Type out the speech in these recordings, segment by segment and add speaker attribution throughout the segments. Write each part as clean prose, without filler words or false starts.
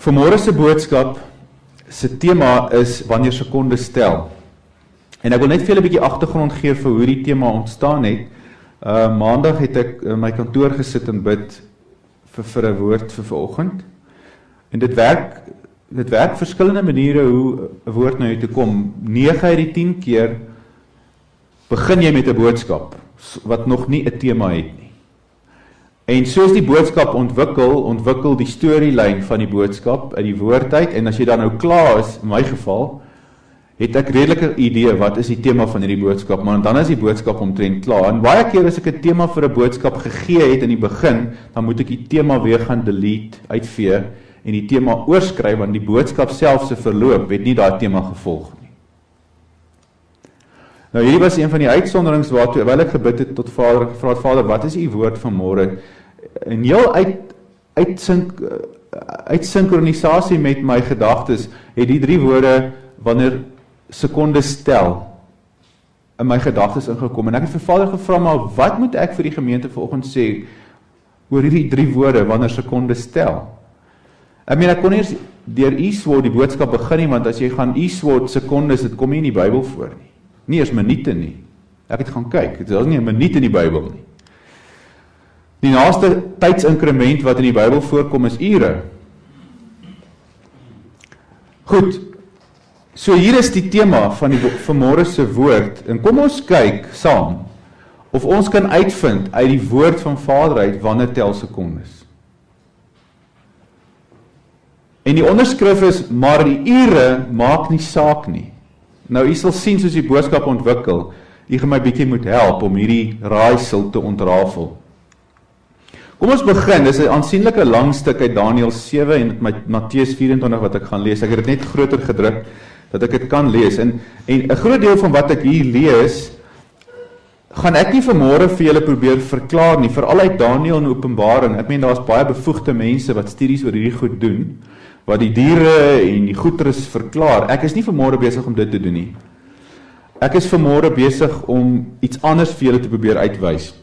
Speaker 1: Vanmôre se boodskap se tema is wanneer sekondes tel. En ek wil net vir julle 'n bietjie agtergrond gee vir hoe die tema ontstaan het. Maandag het ek in my kantoor gesit en bid vir 'n woord vir vanoggend. En dit werk verskillende maniere hoe 'n woord na jou toe kom. 9 uit die 10 keer begin jy met 'n boodskap wat nog nie 'n tema het nie. En soos die boodskap ontwikkel die storielyn van die boodskap uit die woord uit, en as jy dan nou klaar is, in my geval, het ek redelike idee wat is die tema van hierdie boodskap, maar dan is die boodskap omtrent klaar. En baie keer as ek 'n tema vir 'n boodskap gegee het in die begin, dan moet ek die tema weer gaan delete, uitvee, en die tema oorskryf, want die boodskap self se verloop het nie daai tema gevolg nie. Nou hierdie was een van die uitsonderings waartoe, terwyl ek gebid het tot Vader, gevra het, Vader, wat is u woord vanmôre? En heel uitsinkronisasie met my gedagtes, het die 3 woorde, wanneer sekondes tel, in my gedagtes ingekom, en ek het vir Vader gevra, maar wat moet ek vir die gemeente vanoggend sê, oor hierdie 3 woorde, wanneer sekondes tel? Ek kon eers deur e-sword die boodskap begin nie, want as jy gaan e-sword sekondes, dit kom nie in die Bybel voor nie. Nie eers minute nie. Ek het gaan kyk, dit is nie 'n minuut in die Bybel nie. Die naaste tydsinkrement wat in die Bybel voorkom is ure. Goed, so hier is die tema van die vanmôre se woord, en kom ons kyk saam, of ons kan uitvind uit die woord van Vader uit, wanneer tel sekondes. En die onderskrif is, maar die ure maak nie saak nie. Nou, u sal sien soos die boodskap ontwikkel, u gaan my bietjie moet help om hierdie raaisel te ontrafel. Kom ons begin, dis 'n aansienlike lang stuk uit Daniël 7 en Matteus 24 wat ek gaan lees. Ek het dit net groter gedruk, dat ek dit kan lees. En 'n groot deel van wat ek hier lees, gaan ek nie vanmôre vir julle probeer verklaar nie, veral uit Daniël en Openbaring. Ek meen, daar's baie bevoegde mense wat studies oor hierdie goed doen, wat die diere en die goederes verklaar. Ek is nie vanmôre besig om dit te doen nie. Ek is vanmôre besig om iets anders vir julle te probeer uitwys.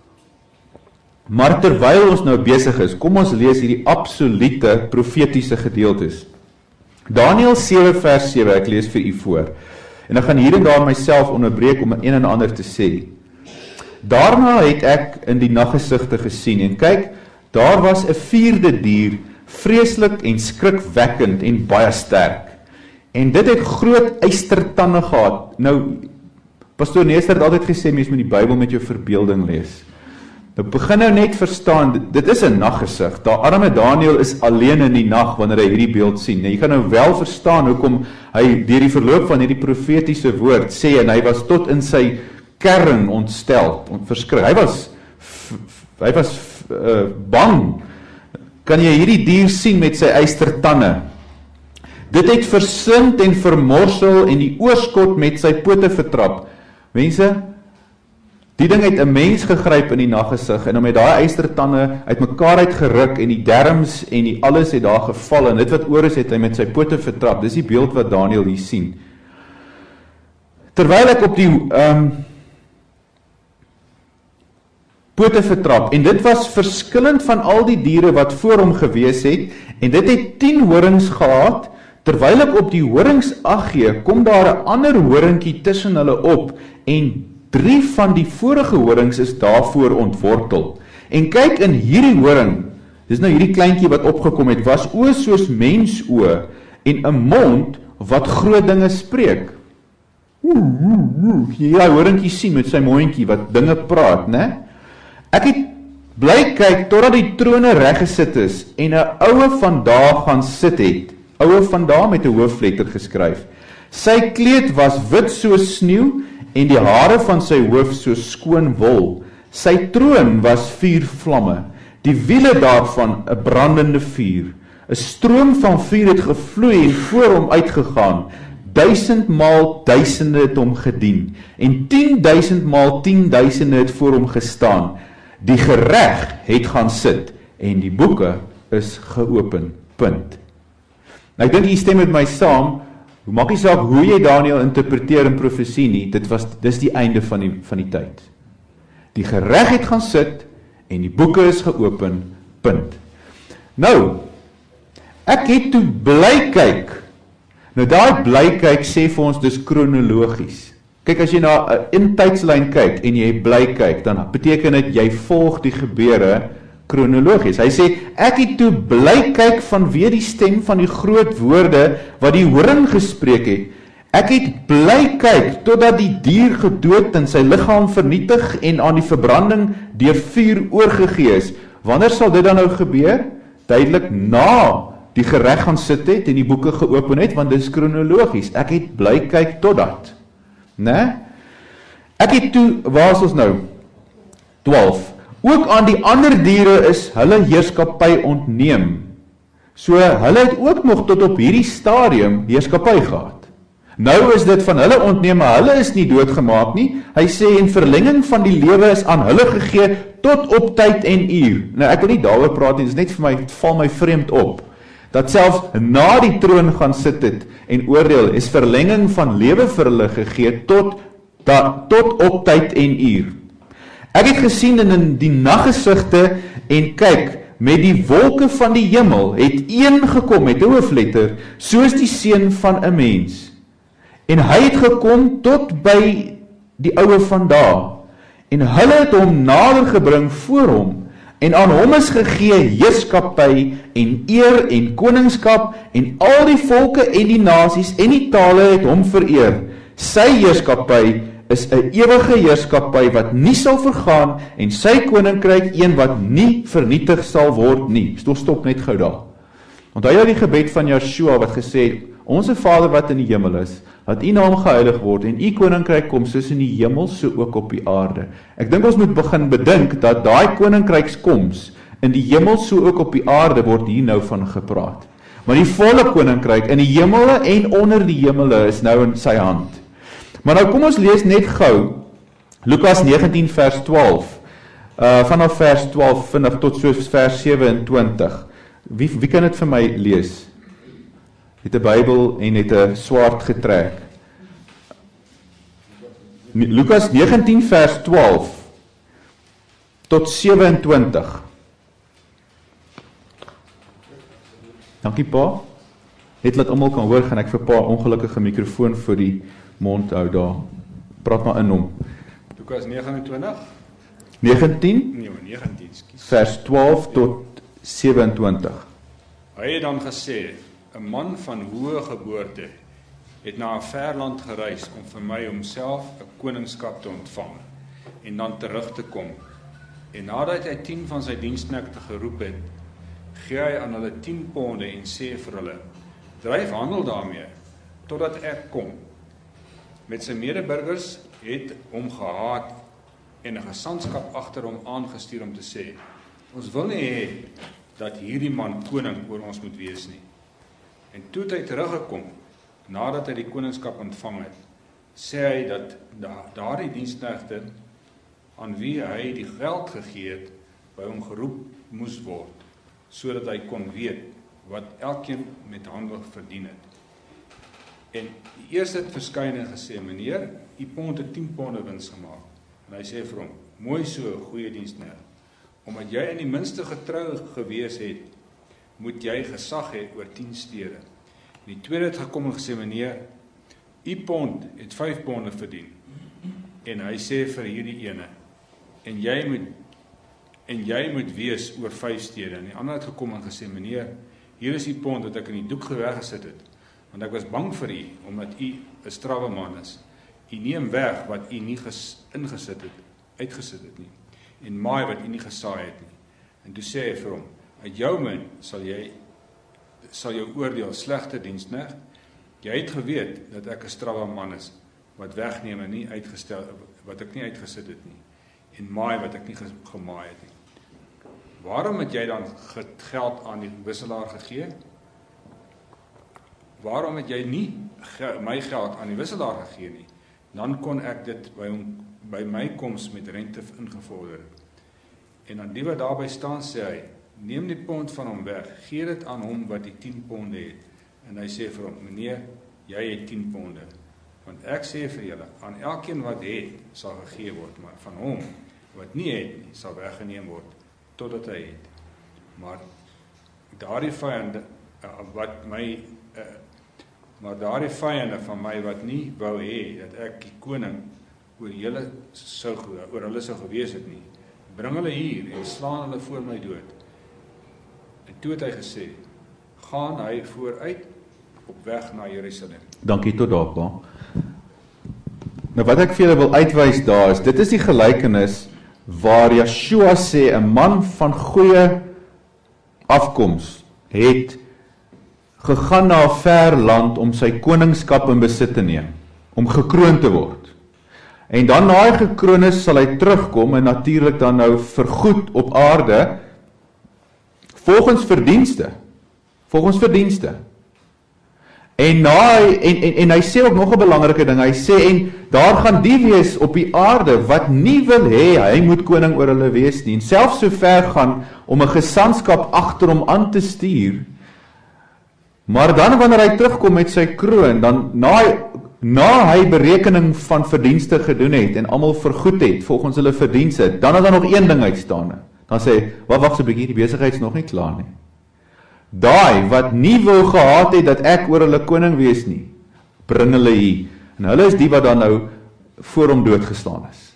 Speaker 1: Maar terwyl ons nou besig is, kom ons lees hierdie absolute profetiese gedeeltes. Daniël 7 vers 7, ek lees vir u voor. En ek gaan hier en daar myself onderbreek om een en ander te sê. Daarna het ek in die naggesigte gesien, en kyk, daar was 'n 4de dier, vreeslik en skrikwekkend en baie sterk. En dit het groot eystertande gehad. Nou, Pastoor Neester het altyd gesê, mens moet die Bybel met jou verbeelding lees. Nou begin nou net verstaan, dit is 'n naggesig. Daar arme Daniël is alleen in die nag wanneer hy hierdie beeld sien. Nou, jy gaan nou wel verstaan hoekom hy deur die verloop van hierdie profetiese woord sê, en hy was tot in sy kern ontstel, verskrik. Hy was bang. Kan jy hierdie dier sien met sy eystertande? Dit het versind en vermorsel en die oorskot met sy pote vertrap. Mense, die ding het 'n mens gegryp in die naggesig, en hom het daai eystertande uitmekaar uitgeruk, en die derms en die alles het daar geval, en dit wat oor is het hy met sy pote vertrap. Dis die beeld wat Daniël hier sien. Terwyl ek op die pote vertrap, en dit was verskillend van al die diere wat voor hom gewees het, en dit het 10 horings gehad. Terwyl ek op die horings ag gee, kom daar 'n ander horingkie tussen hulle op, en 3 van die vorige horings is daarvoor ontwortel. En kyk, in hierdie horing, dis nou hierdie kleintjie wat opgekom het, was oë soos mensoë, en 'n mond wat groot dinge spreek. Jy horingkie sien met sy mondjie wat dinge praat, né? Ek het bly kyk totdat die trone reggesit is, en 'n oue van daar gaan sit het. Oue van daar met 'n hoofletter geskryf. Sy kleed was wit soos sneeu, en die hare van sy hoof soos skoon wol. Sy troon was 4 vlamme, die wiele daarvan 'n brandende vuur. 'n Stroom van vuur het gevloei en voor hom uitgegaan. 1000 maal duisende het hom gedien, en 10.000 maal 10.000 het voor hom gestaan. Die gereg het gaan sit, en die boeke is geopen. Punt. Nou, ek dink jy stem met my saam. Maak nie saak hoe jy Daniël interpreteer in profesie nie, dis die einde van die tyd. Die gereg het gaan sit, en die boeke is geopen, punt. Nou, Ek het toe bly kyk. Nou daai bly kyk sê vir ons dis kronologies. Kyk, as jy na 'n intydslyn kyk en jy bly kyk, dan beteken dit jy volg die gebeure kronologies. Hy sê, ek het toe bly kyk vanweë die stem van die groot woorde wat die horing gespreek het. Ek het bly kyk totdat die dier gedood en sy liggaam vernietig en aan die verbranding deur vuur oorgegee is. Wanneer sal dit dan nou gebeur? Duidelik na die gereg gaan sit het en die boeke geopen het, want dit is kronologies. Ek het bly kyk totdat. Né? Ek het toe, waar is ons nou? 12. Ook aan die ander diere is hulle heerskappy ontneem. So hulle het ook nog tot op hierdie stadium heerskappy gehad. Nou is dit van hulle ontneem, maar hulle is nie doodgemaak nie. Hy sê en verlenging van die lewe is aan hulle gegee tot op tyd en uur. Nou ek wil nie daaroor praat nie, dit is net vir my, het val my vreemd op. Dat selfs na die troon gaan sit het en oordeel, is verlenging van lewe vir hulle gegee tot op tyd en uur. Ek het gesien in die naggesigte en kyk, met die wolke van die hemel het een gekom met 'n hoofletter, soos die seun van 'n mens. En hy het gekom tot by die oue van daar, en hulle het hom nader gebring voor hom, en aan hom is gegee heerskappy en eer en koningskap, en al die volke en die nasies en die tale het hom vereer. Sy heerskappy is 'n ewige heerskappy wat nie sal vergaan, en sy koninkryk een wat nie vernietig sal word nie. Stop net gou daar. Onthou jy die gebed van Joshua wat gesê het, Onse Vader wat in die hemel is, laat u naam geheilig word en u koninkryk kom soos in die hemel so ook op die aarde. Ek dink ons moet begin bedink dat daai koninkrykskoms in die hemel so ook op die aarde word hier nou van gepraat. Maar die volle koninkryk in die hemele en onder die hemele is nou in sy hand. Maar nou kom ons lees net gou Lukas 19 vers 12. Vanaf vers 12 vinnig tot so vers 27. Wie kan dit vir my lees? Het 'n Bybel en het 'n swaard getrek. Lukas 19 vers 12 tot 27. Dankie pa. Net laat almal kan hoor, gaan ek vir pa ongelukkige mikrofoon vir die mond hou daar. Praat maar in hom.
Speaker 2: Lukas 29?
Speaker 1: 19?
Speaker 2: Nee, 19, skus.
Speaker 1: Vers 12 tot 27.
Speaker 2: Hy het dan gesê, 'n man van hoë geboorte het na 'n ver land gereis om vir my homself 'n koningskap te ontvang en dan terug te kom. En nadat hy 10 van sy diensknegte geroep het, gee hy aan hulle 10 ponde en sê vir hulle, dryf handel daarmee, totdat ek kom. Met sy medeburgers het hom gehaat en 'n gesantskap agter hom aangestuur om te sê, ons wil nie hê dat hierdie man koning oor ons moet wees nie. En toe het hy teruggekom, nadat hy die koningskap ontvang het, sê hy dat daardie diensknegte aan wie hy die geld gegee het, by hom geroep moes word, sodat hy kon weet wat elkeen met handel verdien het. En die eerste het verskyn en gesê, meneer, u pond het 10 ponde wins gemaak. En hy sê vir hom, mooi so, goeie diensknegt. Omdat jy in die minste getrou gewees het, moet jy gesag hê oor 10 stede. En die tweede het gekom en gesê, meneer, u pond het 5 ponde verdien. En hy sê vir hierdie ene, en jy moet wees oor 5 stede. En die ander het gekom en gesê, meneer, hier is die pond wat ek in die doek weggesit het, want ek was bang vir u, omdat u 'n strawwe man is. U neem weg wat u nie uitgesit het nie, en maai wat u nie gesaai het nie. En toe sê hy vir hom, uit jou min sal jou oordeel slegte diensknegt. Jy het geweet dat ek 'n strawwe man is, wat wegneem en nie wat ek nie uitgesit het nie, en maai wat ek nie gemaai het nie. Waarom het jy dan geld aan die wisselaar gegee? Waarom het jy nie my geld aan die wisselaar gegee nie? Dan kon ek dit by my koms met rente ingevorder. En aan die wat daarby staan, sê hy, neem die pond van hom weg, gee dit aan hom wat die 10 ponde het. En hy sê vir hom, meneer, jy het 10 ponde. Want ek sê vir julle, aan elkeen wat het, sal gegee word, maar van hom wat nie het nie, sal weggeneem word, totdat hy het. Maar daardie vyande wat my maar daardie vyande van my wat nie wou hê dat ek die koning oor hulle sou gewees het nie, bring hulle hier en slaan hulle voor my dood. En toe het hy gesê, gaan hy vooruit op weg na Jerusalem.
Speaker 1: Dankie tot daar, pa. Nou wat ek vir julle wil uitwys daar is, dit is die gelykenis waar Yeshua sê, 'n man van goeie afkoms het gegaan na 'n ver land om sy koningskap in besit te neem, om gekroon te word. En dan na hy gekroon is, sal hy terugkom en natuurlik dan nou vergoed op aarde, volgens verdienste. En hy sê ook nog 'n belangrike ding, hy sê, en daar gaan die wees op die aarde, wat nie wil hê, hy moet koning oor hulle wees nie, en selfs so ver gaan, om 'n gesandskap agter hom aan te stuur, maar dan wanneer hy terugkom met sy kroon, dan na hy berekening van verdienste gedoen het, en almal vergoed het, volgens hulle verdienste, dan is daar nog een ding uitstaande, dan sê hy, wag so 'n bietjie, die besigheid is nog nie klaar nie. Daai wat nie wou gehad het, dat ek oor hulle koning wees nie, bring hulle hier, en hulle is die wat dan nou voor hom doodgestaan is.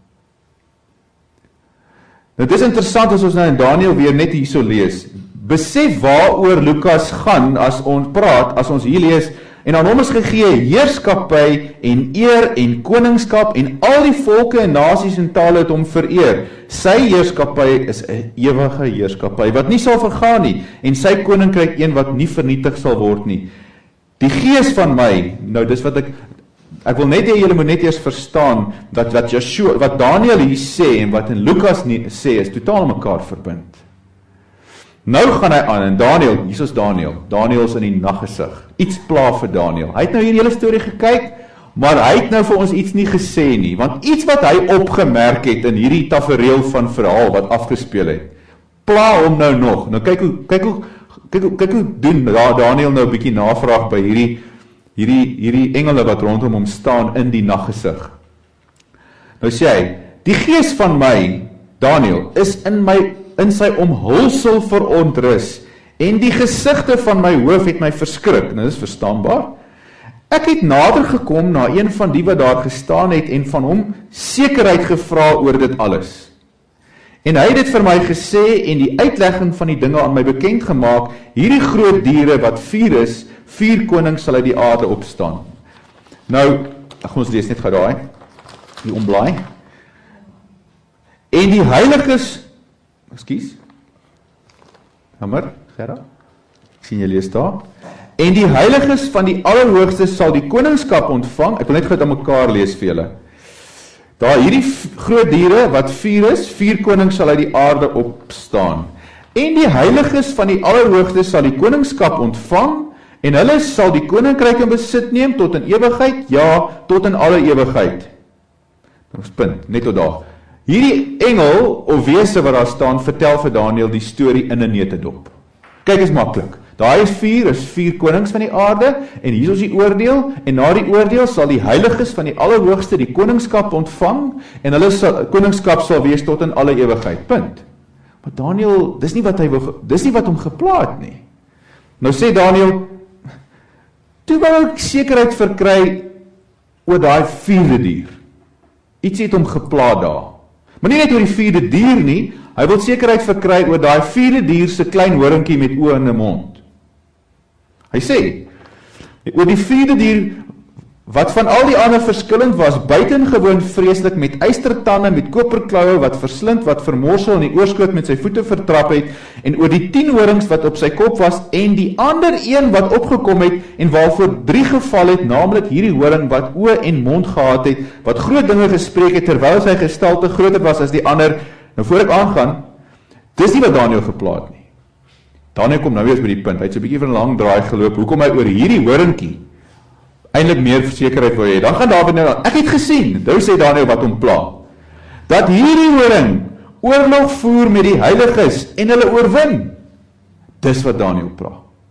Speaker 1: Nou, dit is interessant as ons nou in Daniël weer net hierso lees, besef waaroor Lukas gaan as ons praat, as ons hier lees, en aan hom is gegee heerskappy en eer en koningskap en al die volke en nasies en tale het hom vereer. Sy heerskappy is 'n ewige heerskappy wat nie sal vergaan nie en sy koninkryk een wat nie vernietig sal word nie. Die gees van my, nou dis wat ek wil net hê julle moet net eers verstaan dat wat Yeshua, wat Daniël hier sê en wat in Lukas sê is totaal mekaar verbind. Nou gaan hy aan, en Daniël, hier is Daniël is in die naggesig, iets pla vir Daniël, hy het nou hierdie hele storie gekyk, maar hy het nou vir ons iets nie gesê nie, want iets wat hy opgemerk het in hierdie tafereel van verhaal wat afgespeel het, pla hom nou nog, nou kyk hoe doen Daniël nou 'n bietjie navraag by hierdie engele wat rondom hom staan in die naggesig. Nou sê hy, die gees van my, Daniël, is in sy omhulsel verontrus, en die gesigte van my hoof het my verskrik. Nou, dit is verstaanbaar. Ek het nader gekom na een van die wat daar gestaan het, en van hom sekerheid gevra oor dit alles. En hy het dit vir my gesê, en die uitlegging van die dinge aan my bekend gemaak, hierdie groot diere wat 4 is, 4 konings sal uit die aarde opstaan. Nou, ons lees net gou daai, die omblaai. En die heiliges, jammer, Gerard, ek sien jy lees daar, en die heiliges van die Allerhoogste sal die koningskap ontvang, ek wil net goed aan mekaar lees vir julle, daar hierdie groot diere wat 4 is, 4 konings sal uit die aarde opstaan, en die heiliges van die Allerhoogste sal die koningskap ontvang, en hulle sal die koninkryk in besit neem tot in ewigheid, ja, tot in alle ewigheid. Ons punt, net tot daar. Hierdie engel, of wese wat daar staan, vertel vir Daniël die storie in 'n netedop. Kyk, is maklik. Daar is 4 konings van die aarde, en hier is die oordeel, en na die oordeel sal die heiliges van die Allerhoogste die koningskap ontvang, en hulle koningskap sal wees tot in alle ewigheid. Punt. Maar Daniël, dis nie wat hom gepla het nie. Nou sê Daniël, toe wou ek sekerheid verkry oor daai 4de dier. Iets het hom gepla daar. Maar nie net oor die 4de dier nie, hy wil sekerheid verkry oor daai 4de dier se klein horingkie met oë en 'n mond. Hy sê, oor die 4de dier, wat van al die ander verskillend was, buitengewoon vreeslik, met ystertande, met koperklaue, wat verslind, wat vermorsel en die oorskoot met sy voete vertrap het, en oor die 10 horings wat op sy kop was, en die ander een wat opgekom het, en waarvoor 3 geval het, naamlik hierdie horing wat oë en mond gehad het, wat groot dinge gespreek het, terwyl sy gestalte groter was as die ander. Nou voor ek aangaan, dis nie wat Daniël gepla het nie. Daniël kom nou weer by die punt, hy het so 'n bietjie van 'n lang draai geloop, hoekom hy oor hierdie horingkie eintlik meer versekerheid wil hê. Dan gaan Dawid nou, ek het gesien, nou sê Daniël wat hom pla, dat hierdie horing oorlog voer met die heiliges en hulle oorwin. Dis wat Daniël pla.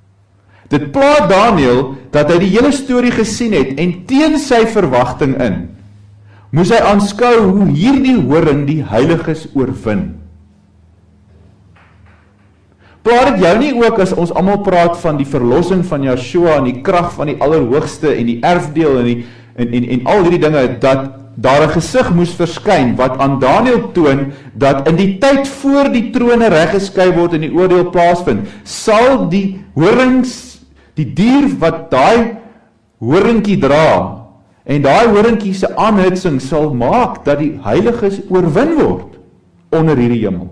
Speaker 1: Dit pla Daniël dat hy die hele storie gesien het en teen sy verwagting in, moes hy aanskou hoe hierdie horing die heiliges oorwin. Pla dit jou nie ook as ons almal praat van die verlossing van Yeshua en die krag van die Allerhoogste en die erfdeel en al hierdie dinge, dat daar 'n gesig moes verskyn wat aan Daniël toon dat in die tyd voor die trone reggeskei word en die oordeel plaasvind, sal die horings, die dier wat daai horingkie dra en daai horingkie se aanhitsing sal maak dat die heiliges oorwin word onder hierdie hemel.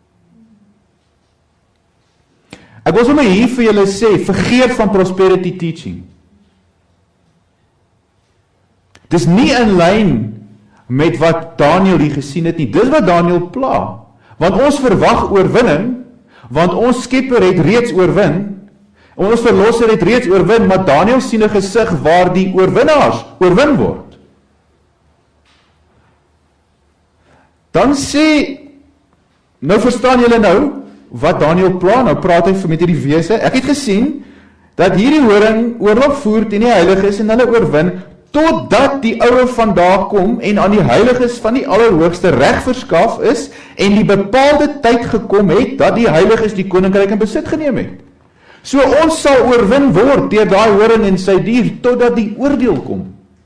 Speaker 1: Ek wil sommer hier vir julle sê, vergeet van prosperity teaching. Dis nie in lyn met wat Daniël hier gesien het nie. Dis wat Daniël pla. Want ons verwag oorwinning, want ons Skepper het reeds oorwin, ons Verlosser het reeds oorwin, maar Daniël sien 'n gesig waar die oorwinnaars oorwin word. Dan sê, nou verstaan julle nou, wat Daniël pla, nou praat hy met hierdie wese. Ek het gesien, dat hierdie horing oorlog voer teen die heiliges en hulle oorwin, totdat die oue van daar kom en aan die heiliges van die Allerhoogste reg verskaf is en die bepaalde tyd gekom het dat die heiliges die koninkryk in besit geneem het. So ons sal oorwin word deur daai horing en sy dier totdat die oordeel kom.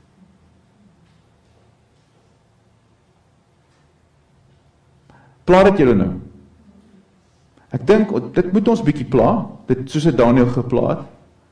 Speaker 1: Pla dit julle nou. Ek dink dit moet ons bietjie pla, dit soos het Daniël gepla het.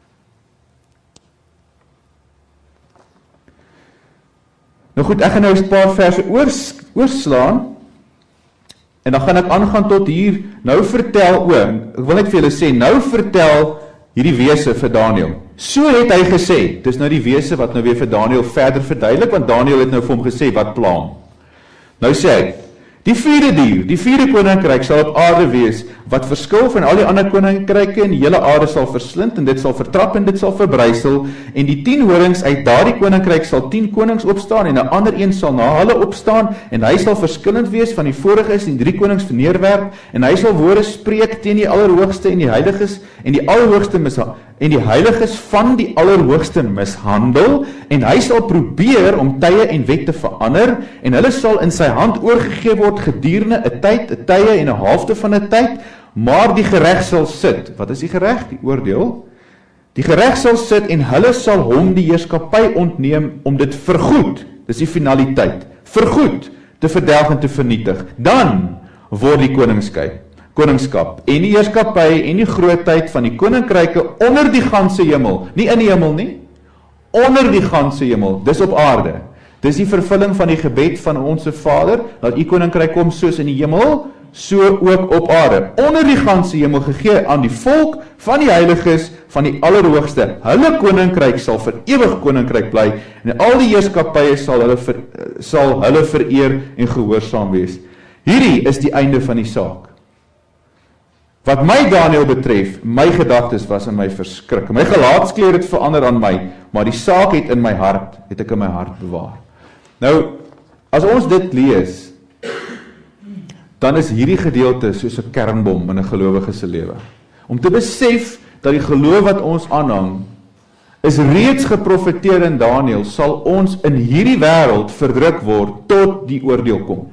Speaker 1: Nou goed, ek gaan nou 'n paar verse oorslaan en dan gaan ek aangaan tot hier, nou vertel ek wil net vir julle sê, nou vertel hierdie wese vir Daniël. So het hy gesê, dis nou die wese wat nou weer vir Daniël verder verduidelik, want Daniël het nou vir hom gesê wat pla hom. Nou sê hy, die vierde dier, die vierde koninkryk sal op aarde wees, wat verskil van al die ander koninkryke en die hele aarde sal verslind, en dit sal vertrap en dit sal verbrysel, en die 10 horings uit daardie koninkryk sal 10 konings opstaan, en 'n ander een sal na hulle opstaan, en hy sal verskillend wees van die voriges, en 3 konings verneerwerp, en hy sal woorde spreek teen die Allerhoogste en die heiliges, en die Allerhoogste en die heiliges van die Allerhoogste mishandel, en hy sal probeer om tye en wette verander, en hulle sal in sy hand oorgegee word gedurende 'n tyd, 'n tye en 'n halfte van 'n tyd, maar die gereg sal sit. Wat is die gereg? Die oordeel. Die gereg sal sit en hulle sal hom die heerskappy ontneem om dit vergoed, dis die finaliteit, vergoed te verdelg en te vernietig. Dan word die koningskap en die heerskappy en die grootheid van die koninkryke onder die ganse hemel, nie in die hemel nie, onder die ganse hemel, dis op aarde. Dis die vervulling van die gebed van onse Vader, dat u koninkryk kom soos in die hemel, so ook op aarde. Onder die ganse hemel gegee aan die volk van die heiliges van die Allerhoogste. Hulle koninkryk sal vir ewig koninkryk bly, en al die heerskappye sal hulle vereer en gehoorsaam wees. Hierdie is die einde van die saak. Wat my Daniël betref, my gedagtes was in my verskrik. My gelaatskleur het verander aan my, maar die saak het in my hart, het ek in my hart bewaar. Nou, as ons dit lees, dan is hierdie gedeelte soos 'n kernbom in 'n gelowige se lewe. Om te besef dat die geloof wat ons aanhang, is reeds geprofeteer in Daniël, sal ons in hierdie wêreld verdruk word tot die oordeel kom.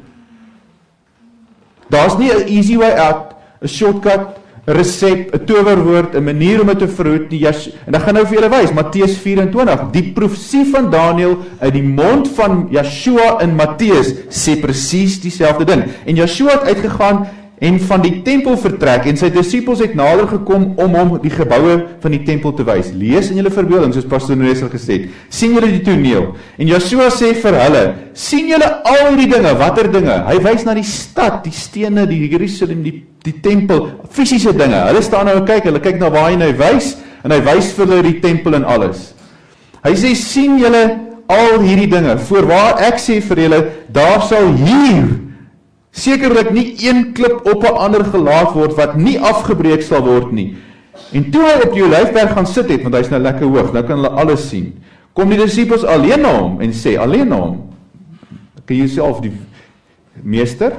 Speaker 1: Daar's nie 'n easy way out, 'n shortcut, 'n resep, 'n towerwoord, 'n manier om dit te verhoed nie. En ek gaan nou vir julle wys, Matteus 24, die profesie van Daniël uit die mond van Yeshua in Matteus sê presies dieselfde ding. En Yeshua het uitgegaan en van die tempel vertrek, en sy disippels het nader gekom om hom die geboue van die tempel te wys. Lees in julle verbeelding, soos Pastor Noesel gesê het. Sien julle die toneel? En Yeshua sê vir hulle, sien julle al die dinge, watter dinge? Hy wys na die stad, die stene, die Jerusalem, die tempel, fisiese dinge. Hulle staan nou en hulle kyk na waar hy wys, en hy wys vir hulle die tempel en alles. Hy sê, sien julle al hierdie dinge, voorwaar ek sê vir julle, daar sal hier sekerlik nie een klip op 'n ander gelaat word, wat nie afgebreek sal word nie. En toe hy op die Olyfberg gaan sit het, want hy's nou lekker hoog, nou kan hulle alles sien, kom die disippels alleen na hom, en sê, alleen na hom, kan jy self die meester,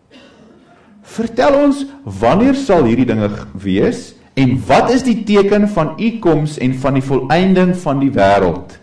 Speaker 1: vertel ons, wanneer sal hierdie dinge wees, en wat is die teken van u koms en van die volëinding van die wêreld?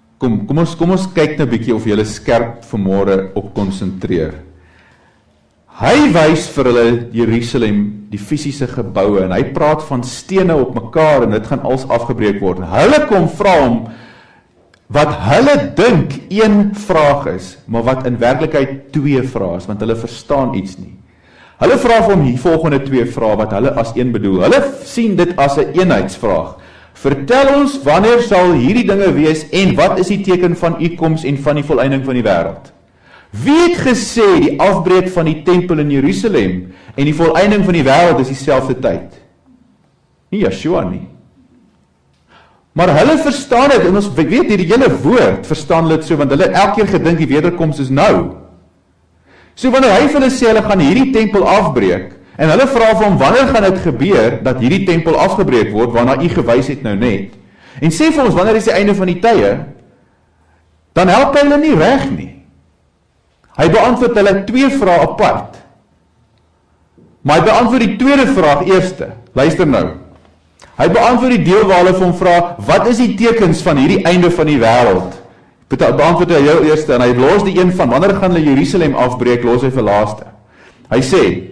Speaker 1: Kom ons kyk nou 'n bietjie of jy skerp vanmôre op konsentreer. Hy wys vir hulle Jerusalem, die fisiese geboue, en hy praat van stene op mekaar, en dit gaan als afgebreek word. Hulle kom vra hom, wat hulle dink een vraag is, maar wat in werklikheid 2 vrae is, want hulle verstaan iets nie. Hulle vra vir hom die volgende 2 vrae, wat hulle as een bedoel. Hulle sien dit as 'n eenheidsvraag. Vertel ons, wanneer sal hierdie dinge wees, en wat is die teken van u koms en van die volëinding van die wêreld? Wie het gesê die afbreek van die tempel in Jerusalem en die volëinding van die wêreld is dieselfde tyd? Nie Yeshua nie. Maar hulle verstaan dit, en ons weet hierdie hele woord verstaan dit so, want hulle elke keer gedink die wederkoms is nou. So wanneer hy vir hulle sê, hulle gaan hierdie tempel afbreek, en hulle vra vir hom, wanneer gaan dit gebeur, dat hierdie tempel afgebreek word, waarna u gewys het nou net, en sê vir ons, wanneer is die einde van die tye, dan help hy hulle nie reg nie. Hy beantwoord hulle 2 vrae apart, maar hy beantwoord die tweede vraag eerste, luister nou, hy beantwoord die deel waar hulle vir hom vra, wat is die tekens van hierdie einde van die wêreld? Beantwoord hy heel eerste, en hy los die een van, wanneer gaan hulle Jerusalem afbreek, los hy vir laaste. Hy sê,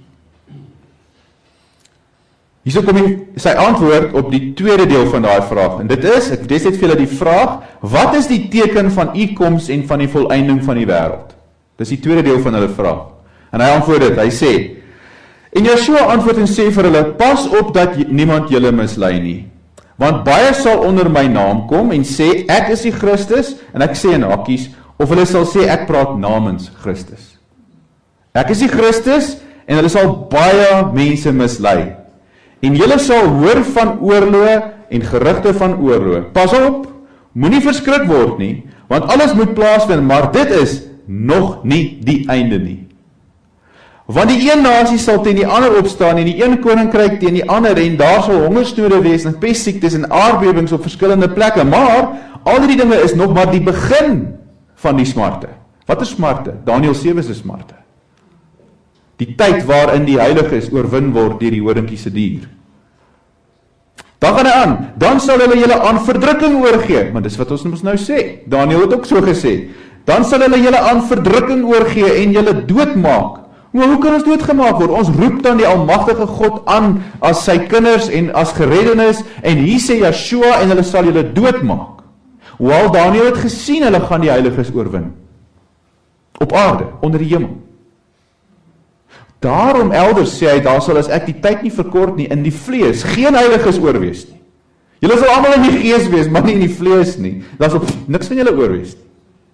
Speaker 1: hierso kom sy antwoord op die tweede deel van daai vraag, en dit is, ek het vir julle die vraag, wat is die teken van u koms en van die volëinding van die wêreld? Dis die tweede deel van hulle vraag. En hy antwoord dit, hy sê, en Yeshua antwoord en sê vir hulle, pas op dat niemand julle mislei nie, want baie sal onder my naam kom en sê, ek is die Christus, en ek sê in hakkies, of hulle sal sê, ek praat namens Christus. Ek is die Christus, en hulle sal baie mense mislei. En julle sal hoor van oorloë en gerugte van oorloë. Pas op, moenie verskrik word nie, want alles moet plaasvind, maar dit is nog nie die einde nie. Want die een nasie sal teen die ander opstaan, en die een koninkryk teen die ander, en daar sal hongersnoode wees, en pestsiektes en aardbewings op verskillende plekke, maar al die dinge is nog maar die begin van die smarte. Wat is smarte? Daniël 7 se smarte. Die tyd waarin die heiliges oorwin word deur die horinkie se dier. Dan gaan hy aan, dan sal hulle julle aan verdrukking oorgee, maar dis wat ons nou sê, Daniël het ook so gesê, dan sal hulle julle aan verdrukking oorgee en julle doodmaak. Maar hoe kan ons doodgemaak word? Ons roep dan die almagtige God aan as sy kinders en as gereddenis, en hier sê Yeshua, en hulle sal julle doodmaak. Hoewel Daniël het gesien, hulle gaan die heiliges oorwin. Op aarde, onder die hemel. Daarom elders sê hy, daar sal as ek die tyd nie verkort nie, in die vlees, geen heiliges oorwees nie. Julle sal almal in die gees wees, maar nie in die vlees nie. Daar sal niks van julle oorwees nie.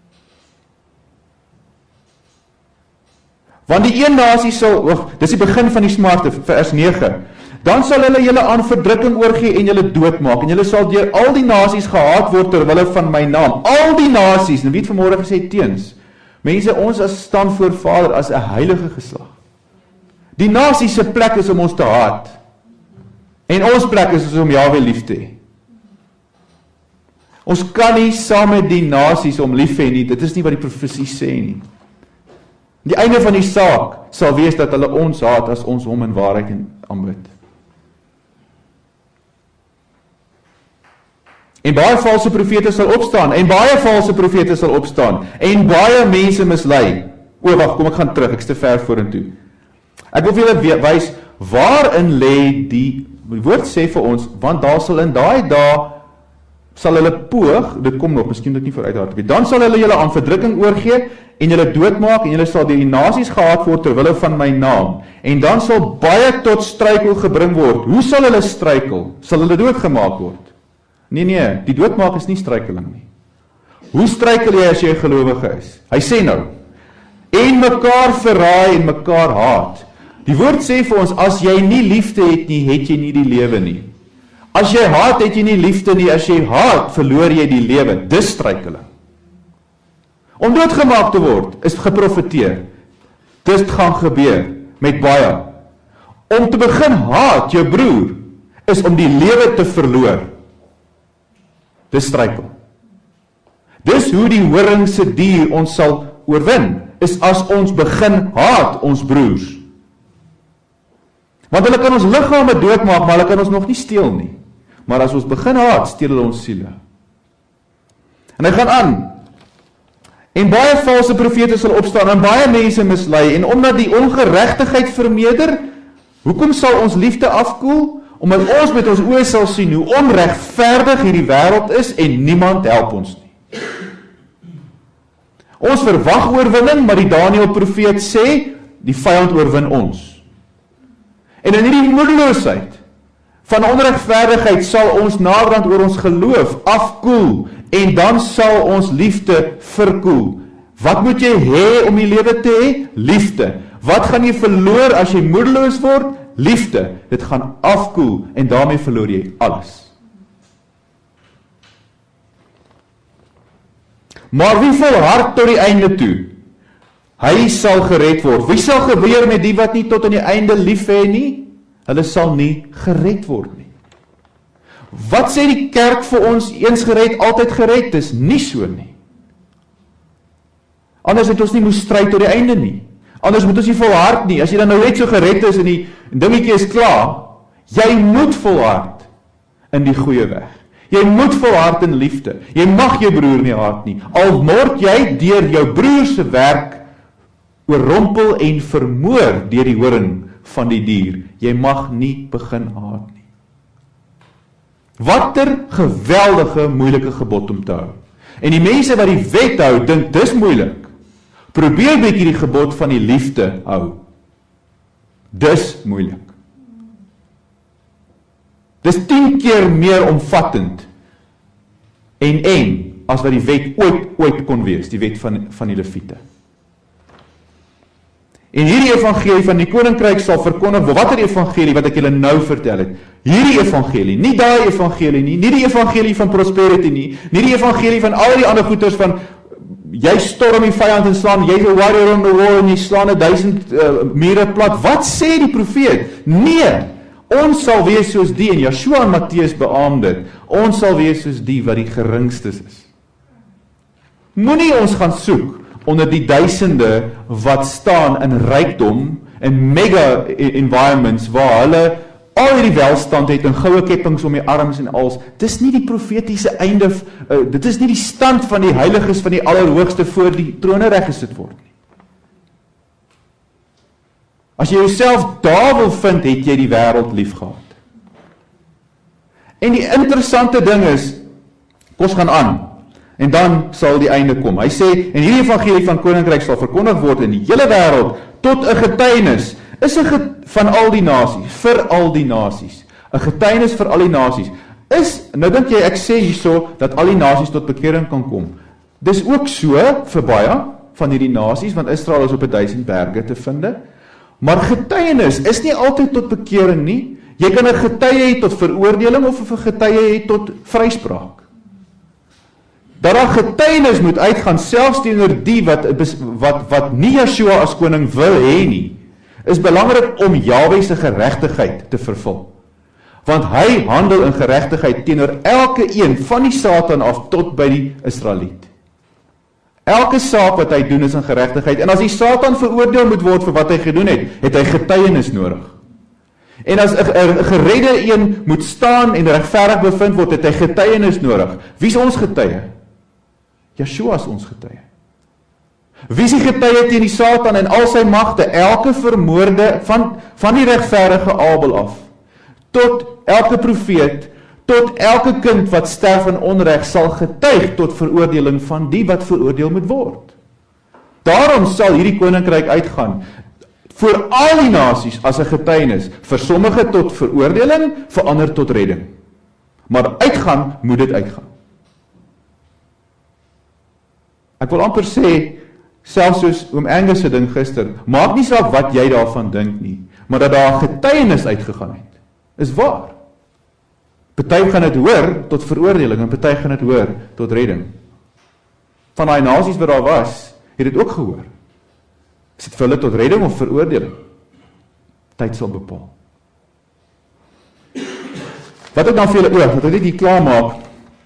Speaker 1: Want die een nasie sal, dis die begin van die smarte, vers 9, dan sal hulle julle aan verdrukking oorgee en julle doodmaak, en julle sal deur al die nasies gehaat word terwille van my naam. Al die nasies, en wie het vanmorgen gesê teens? Mense, ons staan voor Vader as 'n heilige geslag. Die nasie se plek is om ons te haat, en ons plek is om Jahwe lief te hê. Ons kan nie saam met die nasies om lief hê nie, dit is nie wat die profesie sê nie. Die einde van die saak sal wees dat hulle ons haat as ons hom in waarheid en aanbid. En baie valse profete sal opstaan, en baie valse profete sal opstaan, en baie mense mislei. Wag, kom ek gaan terug, ek is te ver vorentoe. Ek wil vir julle wys, waarin lê die woord sê vir ons, want daar sal in daai dae, sal hulle poog, dit kom nog, miskien dit nie vooruit daar te wees, dan sal hulle julle aan verdrukking oorgee, en julle doodmaak, en julle sal deur die nasies gehaat word terwille van my naam, en dan sal baie tot struikel gebring word. Hoe sal hulle struikel? Sal hulle doodgemaak word? Nee, die doodmaak is nie struikeling nie. Hoe struikel jy as jy 'n gelowige is? Hy sê nou, en mekaar verraai en mekaar haat. Die woord sê vir ons, as jy nie liefde het nie, het jy nie die lewe nie. As jy haat, het jy nie liefde nie. As jy haat, verloor jy die lewe. Dis struikeling. Om doodgemaak te word, is geprofeteer. Dis gaan gebeur, met baie. Om te begin haat jou broer, is om die lewe te verloor. Dis struikel. Dis hoe die horingse dier ons sal oorwin, is as ons begin haat ons broers. Want hulle kan ons liggame doodmaak, maar hulle kan ons nog nie steel nie. Maar as ons begin haat, steel hulle ons siele. En hy gaan aan, En baie valse profete sal opstaan en baie mense mislei. En omdat die ongeregtigheid vermeerder, hoekom sal ons liefde afkoel? Omdat ons met ons oë sal sien hoe onregverdig hierdie wêreld is en niemand help ons nie. Ons verwag oorwinning, maar die Daniël profeet sê, die vyand oorwin ons. En in hierdie moedeloosheid van onregverdigheid sal ons naderhand oor ons geloof afkoel en dan sal ons liefde verkoel. Wat moet jy hê om die lewe te hê? Liefde. Wat gaan jy verloor as jy moedeloos word? Liefde. Dit gaan afkoel en daarmee verloor jy alles. Maar wie volhard tot die einde toe? Hy sal gered word. Wie sal gebeur met die wat nie tot aan die einde lief hê nie? Hulle sal nie gered word nie. Wat sê die kerk vir ons, eens gered, altyd gered? Dis nie so nie. Anders het ons nie moes stryd tot die einde nie. Anders moet ons nie volhard nie. As jy dan nou net so gered is en die dingetjie is klaar, jy moet volhard in die goeie weg. Jy moet volhard in liefde. Jy mag jou broer nie haat nie. Al word jy deur jou broer se werk oorrompel en vermoor deur die horing van die dier. Jy mag nie begin haat nie. Watter geweldige moeilike gebod om te hou. En die mense wat die wet hou, dink dis moeilik. Probeer bietjie die gebod van die liefde hou. Dis moeilik. Dis 10 keer meer omvattend en eng as wat die wet ooit kon wees, die wet van die Lewiete. En hierdie evangelie van die koninkryk sal verkondig word. Watter evangelie wat ek julle nou vertel het? Hierdie evangelie, nie daai evangelie nie, nie die evangelie van prosperity nie, nie die evangelie van al die ander goeters van jy storm die vyand en slaan, jy's 'n warrior on the wall en jy slaan 1000 mure plat. Wat sê die profeet? Nee, ons sal wees soos die, en Joshua en Matteus beamoed dit, ons sal wees soos die wat die geringstes is. Moenie ons gaan soek onder die duisende wat staan in rykdom en mega environments waar hulle al hierdie welstand het en goue keppings om die arms en als. Dis nie die profetiese einde, dit is nie die stand van die heiliges van die Allerhoogste voor die trone reggesit word nie. As jy jouself daar wil vind, het jy die wêreld lief gehad. En die interessante ding is, kos gaan aan, en dan sal die einde kom. Hy sê, en hierdie evangelie van koninkryk sal verkondig word in die hele wêreld, tot 'n getuienis, van al die nasies, vir al die nasies. 'n Getuienis vir al die nasies. Nou dink jy, ek sê hierso, dat al die nasies tot bekering kan kom. Dis ook so, vir baie van hierdie nasies, want Israel is op 1000 berge te vind. Maar getuienis is nie altyd tot bekering nie. Jy kan 'n getuie hê tot veroordeling, of 'n getuie hê tot vryspraak. Dat daar getuienis moet uitgaan, selfs teenoor die wat nie Joshua as koning wil hê nie, is belangrik om Jahwe se geregtigheid te vervul. Want hy handel in geregtigheid teenoor elke een van die Satan af tot by die Israeliet. Elke saak wat hy doen is in geregtigheid. En as die Satan veroordeel moet word vir wat hy gedoen het, het hy getuienis nodig. En as 'n geredde een moet staan en regverdig bevind word, het hy getuienis nodig. Wie is ons getuie? Joshua is ons getuie. Wie is die getuie teen die Satan en al sy magte, elke vermoorde van die regverdige Abel af, tot elke profeet, tot elke kind wat sterf in onreg, sal getuig tot veroordeling van die wat veroordeel moet word. Daarom sal hierdie koninkryk uitgaan, voor al die nasies as 'n getuienis, vir sommige tot veroordeling, vir ander tot redding. Maar uitgaan, moet dit uitgaan. Ek wil amper sê, selfs soos oom Angus se ding gister, maak nie saak wat jy daarvan dink nie, maar dat daar getuienis uitgegaan het, is waar. Party gaan dit hoor tot veroordeling, en party gaan dit hoor tot redding. Van daai nasies wat daar was, het dit ook gehoor. Is dit vir hulle tot redding of veroordeling? Tyd sal bepaal. Wat ek dan vir julle wat ek net hier klaar maak,